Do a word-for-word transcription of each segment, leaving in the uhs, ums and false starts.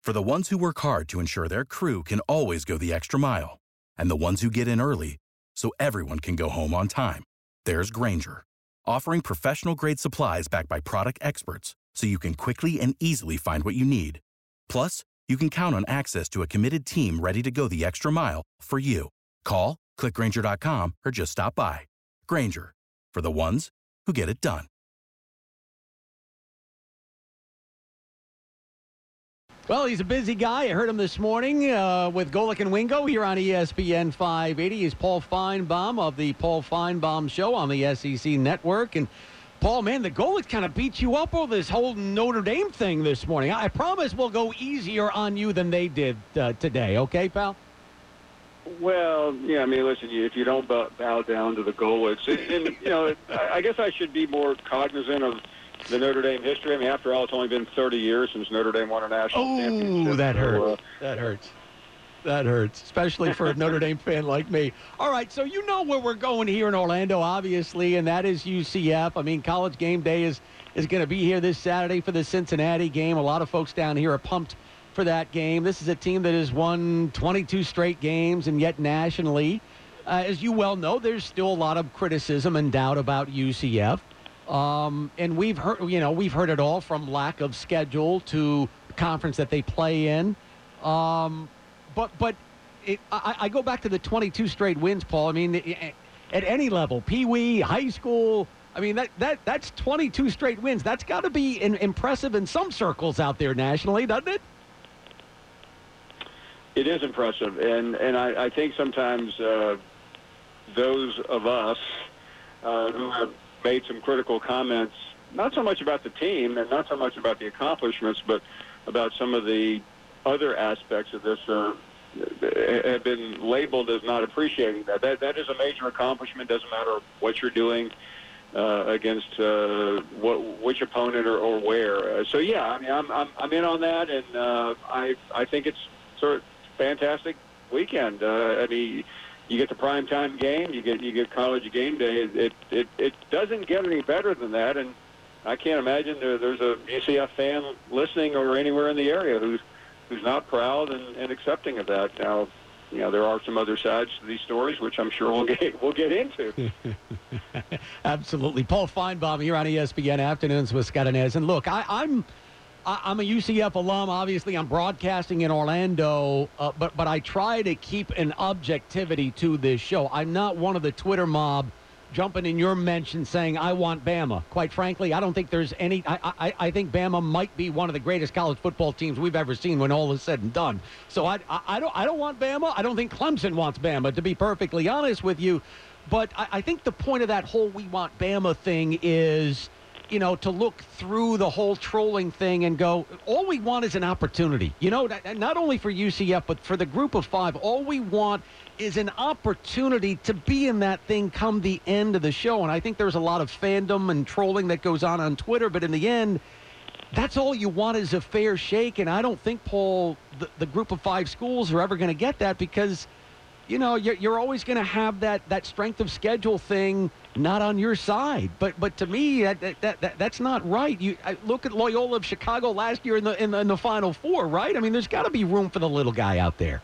For the ones who work hard to ensure their crew can always go the extra mile, and the ones who get in early so everyone can go home on time, there's Grainger, offering professional-grade supplies backed by product experts so you can quickly and easily find what you need. Plus, you can count on access to a committed team ready to go the extra mile for you. Call, click Grainger dot com, or just stop by. Grainger, for the ones who get it done. Well, he's a busy guy. I heard him this morning uh, with Golic and Wingo here on E S P N five eighty. He's Paul Feinbaum of the Paul Feinbaum Show on the S E C Network. And, Paul, man, the Golic kind of beat you up over this whole Notre Dame thing this morning. I promise we'll go easier on you than they did uh, today. Okay, pal? Well, yeah, I mean, listen, if you don't bow, bow down to the Golics, and, and you know, I guess I should be more cognizant of the Notre Dame history. I mean, after all, it's only been thirty years since Notre Dame won a national oh, championship. Oh, that so, hurts. Uh, that hurts. That hurts, especially for a Notre Dame fan like me. All right, so you know where we're going here in Orlando, obviously, and that is U C F. I mean, College Game Day is, is going to be here this Saturday for the Cincinnati game. A lot of folks down here are pumped for that game. This is a team that has won twenty-two straight games, and yet nationally, uh, as you well know, there's still a lot of criticism and doubt about U C F. Um, and we've heard, you know, we've heard it all from lack of schedule to conference that they play in. Um, but but it, I, I go back to the twenty-two straight wins, Paul. I mean, at any level, Pee Wee, high school, I mean, that, that that's twenty-two straight wins. That's got to be in, impressive in some circles out there nationally, doesn't it? It is impressive, and and I, I think sometimes uh, those of us uh, who have made some critical comments, not so much about the team and not so much about the accomplishments, but about some of the other aspects of this, uh, have been labeled as not appreciating that. That that is a major accomplishment. Doesn't matter what you're doing uh, against uh, what which opponent or, or where. Uh, so yeah, I mean, I'm I'm I'm in on that, and uh, I I think it's sort of fantastic weekend. Uh, I mean, you get the primetime game, you get you get College Game Day. It it it doesn't get any better than that, and I can't imagine there, there's a U C F fan listening or anywhere in the area who's who's not proud and, and accepting of that. Now, you know, there are some other sides to these stories, which I'm sure we'll get we'll get into. Absolutely, Paul Feinbaum here on E S P N Afternoons with Scott Inez. And look, I, I'm. I'm a U C F alum. Obviously, I'm broadcasting in Orlando, uh, but but I try to keep an objectivity to this show. I'm not one of the Twitter mob jumping in your mention saying I want Bama. Quite frankly, I don't think there's any. I, I, I think Bama might be one of the greatest college football teams we've ever seen when all is said and done. So I I, I don't I don't want Bama. I don't think Clemson wants Bama, to be perfectly honest with you. But I, I think the point of that whole "we want Bama" thing is, you know, to look through the whole trolling thing and go, all we want is an opportunity. You know, not only for U C F, but for the group of five, all we want is an opportunity to be in that thing come the end of the show. And I think there's a lot of fandom and trolling that goes on on Twitter, but in the end, that's all you want is a fair shake. And I don't think, Paul, the, the group of five schools are ever going to get that because, you know, you're, you're always going to have that, that strength of schedule thing not on your side. But but to me, that, that, that that's not right. You I, look at Loyola of Chicago last year in the, in the in the Final Four, right? I mean, there's got to be room for the little guy out there.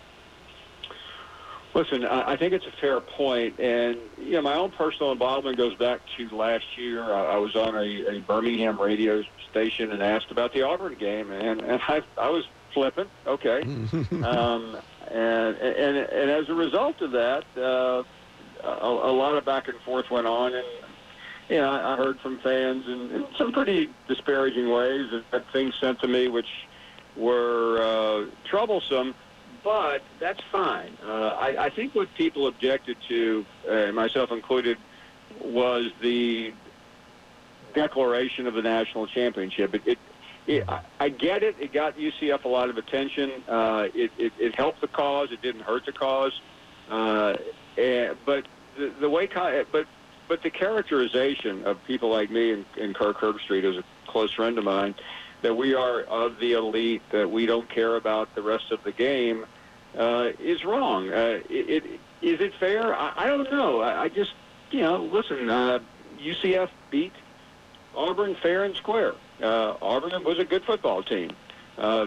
Listen, I think it's a fair point, and you know, my own personal involvement goes back to last year. I, I was on a, a Birmingham radio station and asked about the Auburn game, and, and I, I was flippant, okay, um, and, and and as a result of that, uh, a, a lot of back and forth went on, and you know, I, I heard from fans in, in some pretty disparaging ways and things sent to me which were uh, troublesome. But that's fine. Uh, I, I think what people objected to, uh, myself included, was the declaration of the national championship. It, it, it, I, I get it. It got U C F a lot of attention. Uh, it, it, it helped the cause. It didn't hurt the cause. Uh, and, but the, the way, but but the characterization of people like me and, and Kirk Herbstreit, who's a close friend of mine, that we are of the elite, that we don't care about the rest of the game, uh, is wrong. Uh, it, it, is it fair? I, I don't know. I, I just, you know, listen, uh, U C F beat Auburn fair and square. Uh, Auburn was a good football team. Uh,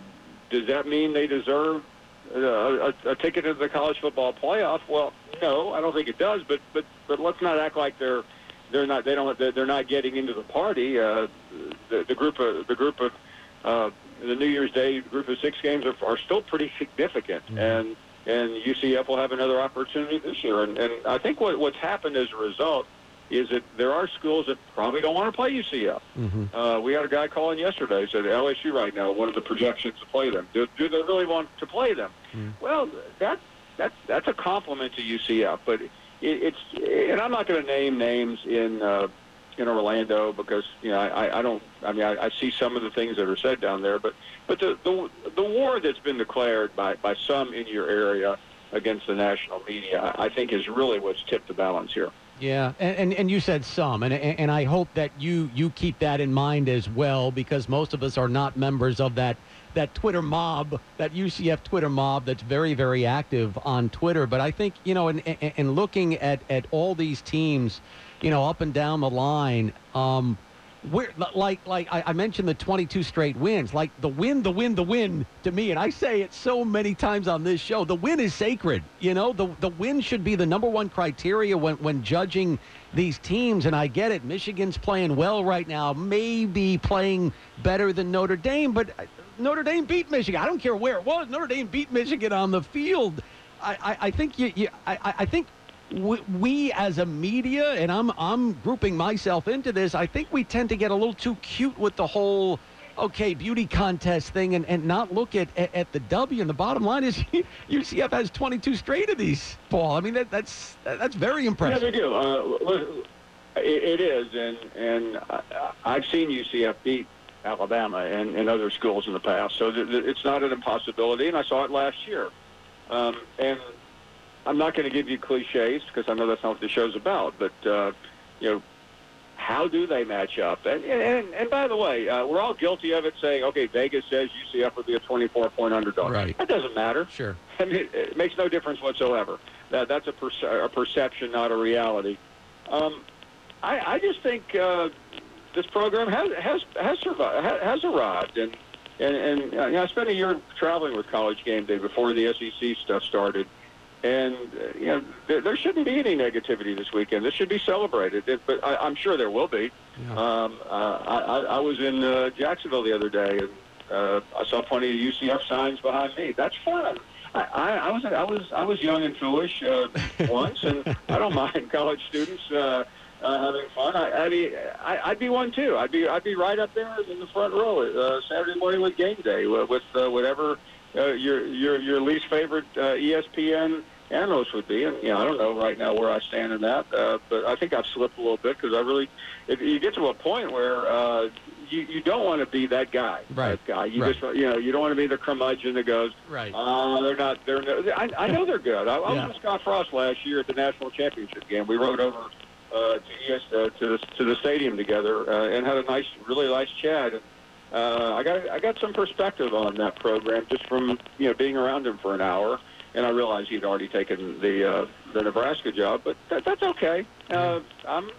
does that mean they deserve uh, a, a ticket to the college football playoff? Well, no, I don't think it does. But but but let's not act like they're they're not they don't they're not getting into the party. Uh, the, the group of the group of uh, the New Year's Day group of six games are, are still pretty significant, mm-hmm. and and U C F will have another opportunity this year. And, and I think what what's happened as a result is that there are schools that probably don't want to play U C F. Mm-hmm. Uh, we had a guy calling yesterday, said L S U right now, one of the projections to play them. Do, do they really want to play them? Mm-hmm. Well, that's, that's, that's a compliment to U C F. But it, it's, and I'm not going to name names in uh, in Orlando because, you know, I, I don't, I mean, I, I see some of the things that are said down there. But, but the, the, the war that's been declared by, by some in your area against the national media, I think is really what's tipped the balance here. Yeah, and, and, and you said some, and, and I hope that you, you keep that in mind as well, because most of us are not members of that, that Twitter mob, that U C F Twitter mob that's very, very active on Twitter. But I think, you know, in, in, in looking at, at all these teams, you know, up and down the line, um, we're, like like I, I mentioned the twenty-two straight wins, like the win, the win, the win to me, and I say it so many times on this show, the win is sacred. You know, the the win should be the number one criteria when, when judging these teams, and I get it. Michigan's playing well right now, maybe playing better than Notre Dame, but Notre Dame beat Michigan. I don't care where it was. Notre Dame beat Michigan on the field. I, I, I think you, you I, I think we, we as a media, and I'm I'm grouping myself into this, I think we tend to get a little too cute with the whole, okay, beauty contest thing and, and not look at, at, at the W. And the bottom line is U C F has twenty-two straight of these, Paul. I mean, that, that's that's very impressive. Yeah, they do. Uh, it, it is, and, and I've seen U C F beat Alabama and, and other schools in the past, so th- th- it's not an impossibility, and I saw it last year. Um, and I'm not going to give you cliches because I know that's not what the show's about, but, uh, you know, how do they match up? And, and, and by the way, uh, we're all guilty of it saying, okay, Vegas says U C F would be a twenty-four point underdog. Right. That doesn't matter. Sure. I mean, it, it makes no difference whatsoever. That, that's a, perce- a perception, not a reality. Um, I, I just think uh, this program has has has, survived, has arrived, and and, and uh, you know, I spent a year traveling with College Game Day before the S E C stuff started. And, uh, you know, there, there shouldn't be any negativity this weekend. This should be celebrated, it, but I, I'm sure there will be. Yeah. Um, uh, I, I was in uh, Jacksonville the other day, and uh, I saw plenty of U C F signs behind me. That's fun. I, I, I was I was I was young and foolish uh, once, and I don't mind college students uh, uh, having fun. I, I mean, I, I'd be one too. I'd be I'd be right up there in the front row uh, Saturday morning with Game Day with uh, whatever. Uh, your your your least favorite uh, E S P N analyst would be, and you know I don't know right now where I stand in that, uh, but I think I've slipped a little bit because I really, if you get to a point where uh, you you don't want to be that guy, right? That guy, you right. just you know you don't want to be the curmudgeon that goes, right? Uh, they're not they're no, I, I know they're good. I, I yeah. was with Scott Frost last year at the national championship game. We rode over uh, to E S uh, to the to the stadium together uh, and had a nice, really nice chat. And, Uh, I got I got some perspective on that program just from you know being around him for an hour, and I realized he'd already taken the uh, the Nebraska job, but that, that's okay. Uh, I'm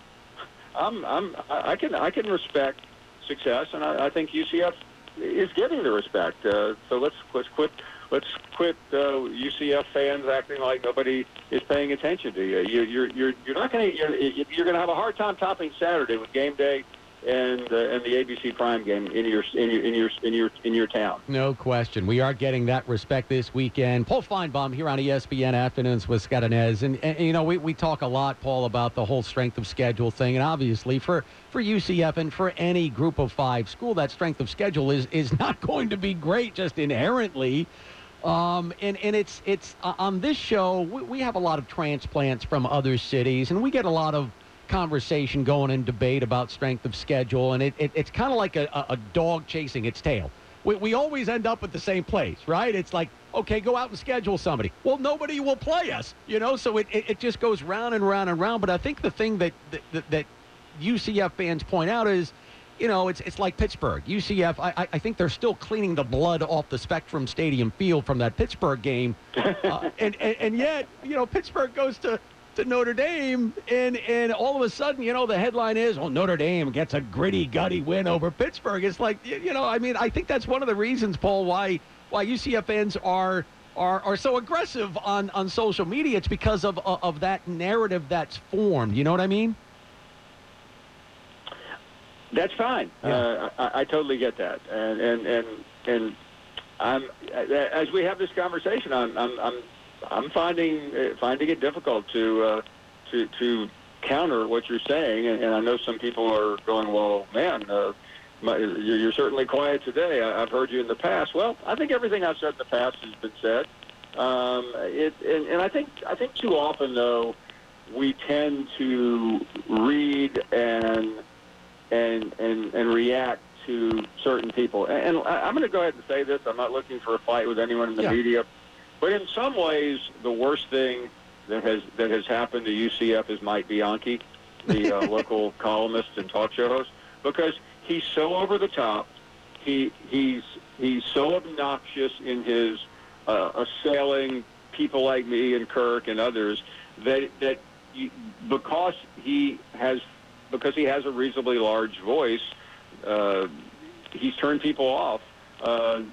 I'm I'm I can I can respect success, and I, I think U C F is getting the respect. Uh, so let's let's quit let's quit uh, U C F fans acting like nobody is paying attention to you. you you're you're you're not going to you're, you're going to have a hard time topping Saturday with Game Day and uh, and the A B C Prime game in your in your in your in your in your town. No question, we are getting that respect this weekend. Paul Feinbaum here on E S P N Afternoons with Scott and Ez, and, and you know we, we talk a lot, Paul, about the whole strength of schedule thing, and obviously for for U C F and for any Group of Five school, that strength of schedule is is not going to be great just inherently. Um, and, and it's it's uh, on this show we, we have a lot of transplants from other cities, and we get a lot of conversation going and debate about strength of schedule, and it, it it's kind of like a, a dog chasing its tail. We, we always end up at the same place, right? It's like, okay, go out and schedule somebody. Well, nobody will play us, you know, so it, it, it just goes round and round and round. But I think the thing that, that, that U C F fans point out is, you know, it's it's like Pittsburgh. U C F, I, I think they're still cleaning the blood off the Spectrum Stadium field from that Pittsburgh game. uh, and, and, and yet, you know, Pittsburgh goes to to Notre Dame, and and all of a sudden, you know, the headline is, well, Notre Dame gets a gritty, gutty win over Pittsburgh. It's like, you know, I mean, I think that's one of the reasons, Paul, why why U C F fans are are are so aggressive on, on social media. It's because of of that narrative that's formed. You know what I mean? That's fine. Yeah. Uh, I, I totally get that, and and and and I'm as we have this conversation, I'm I'm I'm, I'm finding uh, finding it difficult to uh, to to counter what you're saying, and, and I know some people are going, well, man, uh, my, you're, you're certainly quiet today. I, I've heard you in the past. Well, I think everything I've said in the past has been said. Um, it and, and I think I think too often though we tend to read and and and, and react to certain people. And, and I'm going to go ahead and say this. I'm not looking for a fight with anyone in the yeah. media. But in some ways, the worst thing that has that has happened to U C F is Mike Bianchi, the uh, local columnist and talk show host, because he's so over the top. He he's he's so obnoxious in his uh, assailing people like me and Kirk and others that that you, because he has because he has a reasonably large voice, uh, he's turned people off. Uh,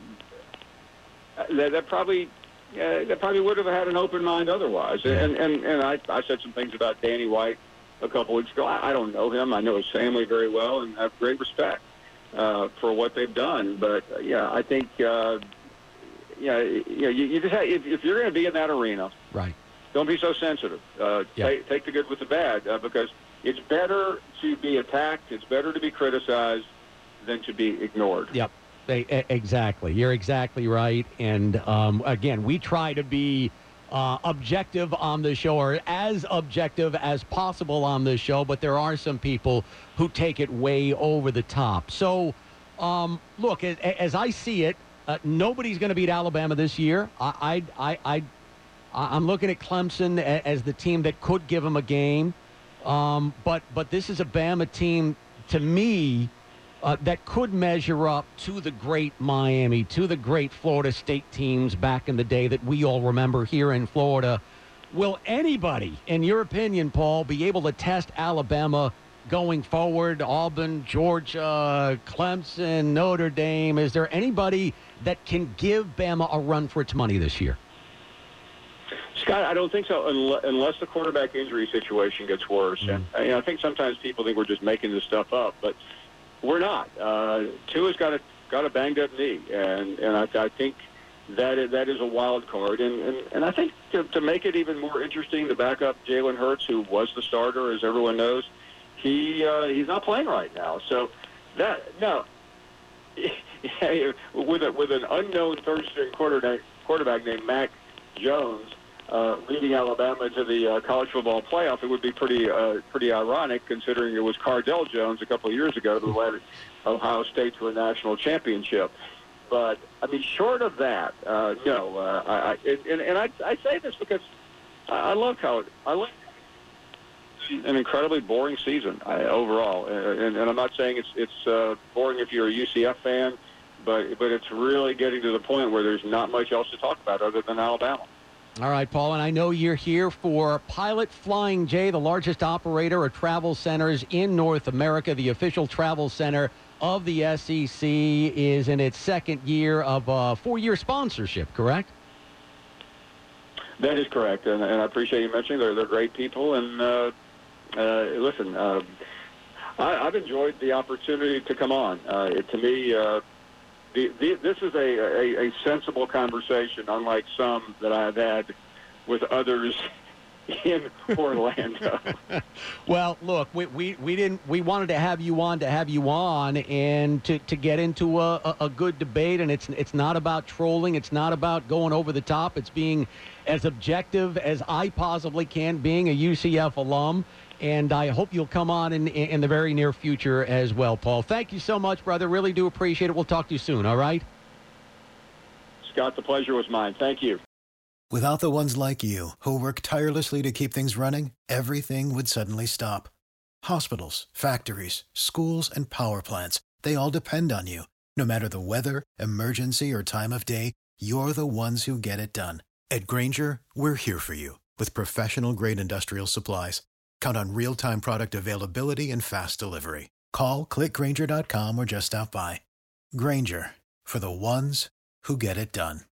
that, that probably uh, that probably would have had an open mind otherwise. And and, and I, I said some things about Danny White a couple weeks ago. I, I don't know him. I know his family very well and have great respect uh, for what they've done. But uh, yeah, I think uh, yeah, you know, you, you just have, if, if you're going to be in that arena, right? Don't be so sensitive. Uh, yeah. take, take the good with the bad, uh, because it's better to be attacked, it's better to be criticized than to be ignored. Yep, they, exactly. You're exactly right. And, um, again, we try to be uh, objective on the show, or as objective as possible on this show, but there are some people who take it way over the top. So, um, look, as, as I see it, uh, nobody's going to beat Alabama this year. I, I, I, I, I'm looking at Clemson as the team that could give them a game. Um, but but this is a Bama team, to me, uh, that could measure up to the great Miami, to the great Florida State teams back in the day that we all remember here in Florida. Will anybody, in your opinion, Paul, be able to test Alabama going forward? Auburn, Georgia, Clemson, Notre Dame. Is there anybody that can give Bama a run for its money this year? Scott, I don't think so, unless the quarterback injury situation gets worse. Mm. And you know, I think sometimes people think we're just making this stuff up, but we're not. Uh, Tua's got a got a banged up knee, and and I, I think that is, that is a wild card. And and, and I think to, to make it even more interesting, the backup Jalen Hurts, who was the starter, as everyone knows, he uh, he's not playing right now. So that no, with a, with an unknown third string quarterback quarterback named Mac Jones. Uh, leading Alabama to the uh, college football playoff, it would be pretty uh, pretty ironic, considering it was Cardell Jones a couple of years ago who led Ohio State to a national championship. But I mean, short of that, uh, no. Uh, I, I and, and I, I say this because I love college. I like an incredibly boring season I, overall, and, and I'm not saying it's it's uh, boring if you're a U C F fan, but but it's really getting to the point where there's not much else to talk about other than Alabama. All right, Paul, and I know you're here for Pilot Flying J, the largest operator of travel centers in North America. The official travel center of the S E C is in its second year of a four-year sponsorship, correct? That is correct, and, and I appreciate you mentioning they're, they're great people. And uh, uh, listen, uh, I, I've enjoyed the opportunity to come on. Uh, it, to me, uh, The, the, this is a, a, a sensible conversation, unlike some that I've had with others in Orlando. Well, look, we, we, we didn't we wanted to have you on to have you on and to, to get into a, a, a good debate, and it's it's not about trolling, it's not about going over the top, it's being as objective as I possibly can, being a U C F alum. And I hope you'll come on in, in the very near future as well, Paul. Thank you so much, brother. Really do appreciate it. We'll talk to you soon, all right? Scott, the pleasure was mine. Thank you. Without the ones like you, who work tirelessly to keep things running, everything would suddenly stop. Hospitals, factories, schools, and power plants, they all depend on you. No matter the weather, emergency, or time of day, you're the ones who get it done. At Grainger, we're here for you with professional-grade industrial supplies. Count on real-time product availability and fast delivery. Call, click Grainger dot com, or just stop by. Grainger, for the ones who get it done.